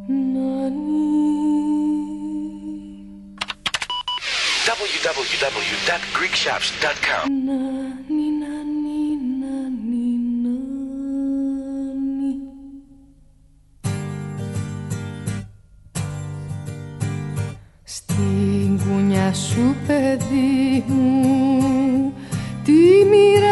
www.greekshops.com. Στην κούνια σου παιδί μου τη μοίρα